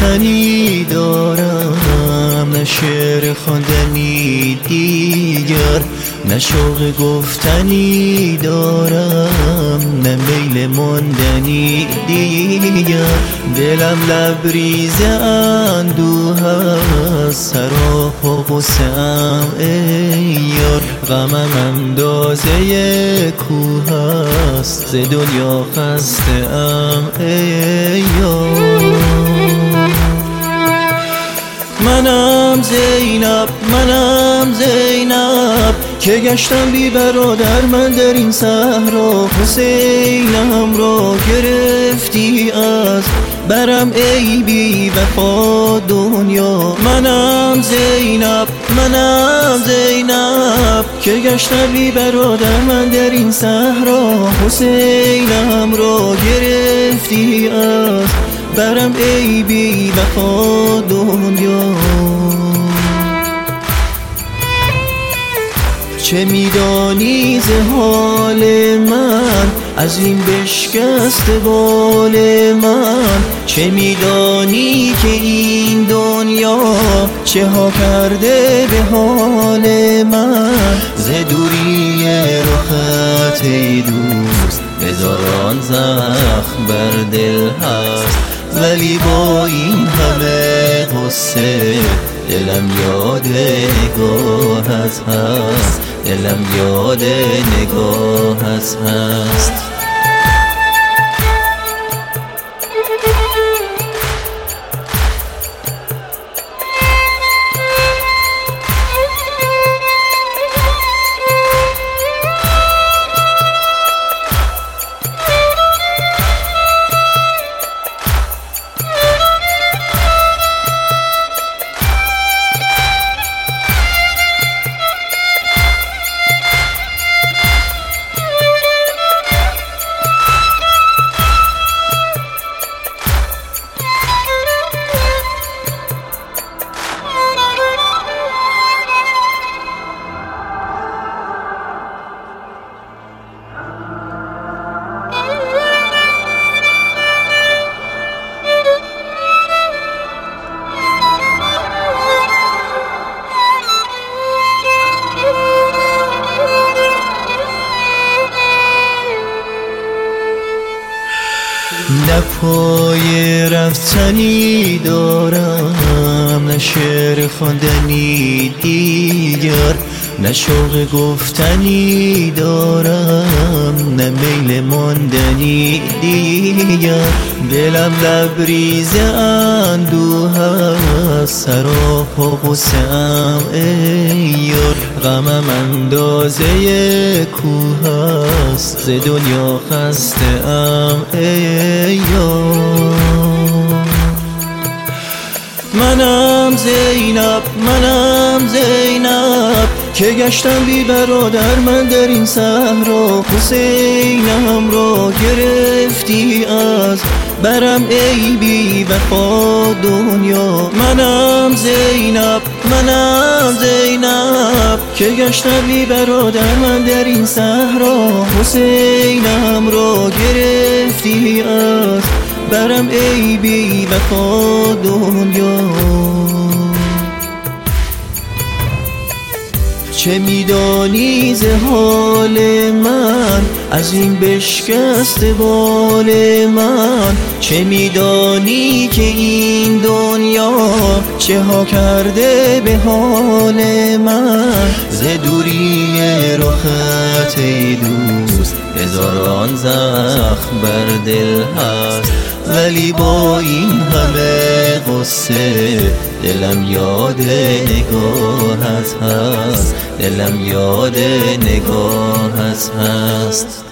رفتنی دارم، نه شعر خواندنی دیگر، نه شوق گفتنی دارم، نه میل ماندنی دیگر. دلم لبریز اندوه است، سراپا غصه‌ام ای یار، غمم اندازه کوه است، ز دنیا خسته ام ای یار. منم زینب که گشتم بی برادر من در این صحرا، حسینم را گرفتی از برم ای بی وفا دنیا. منم زینب که گشتم بی برادر من در این صحرا، حسینم را گرفتی از برم ای بی وفا دنیا. چه میدانی ز حال من، از این بشکست بال من، چه میدانی که این دنیا چه ها کرده به حال من. ز دوری رخت ای دوست هزاران زخم بر دل هست، ولی با این همه غصه دلم یاد نگاهت هست، دلم یاد نگاهت هست. نه پای رفتنی دارم، نه شعر خواندنی دیگر، نه شوق گفتنی دارم، نه میل ماندنی دیگر. دلم لبریز اندوه است، سراپا غصه‌ام ای یار، غمم اندازه کوه است، ز دنیا خسته ام ای یار. منم زینب که گشتم بی برادر من در این صحرا، حسینم را گرفتی از برم ای بی وفا دنیا. منم زینب که گشتم بی برادر من در این صحرا، حسینم را گرفتی از برم ای بی وفا دنیا. چه میدانی ز حال من، از این بشکست بال من، چه میدانی که این دنیا چه ها کرده به حال من. ز دوری رخت ای دوست هزاران زخم بر دل هست، ولی با این همه غصه دلم یاد نگاهت هست، دلم یاد نگاهت هست.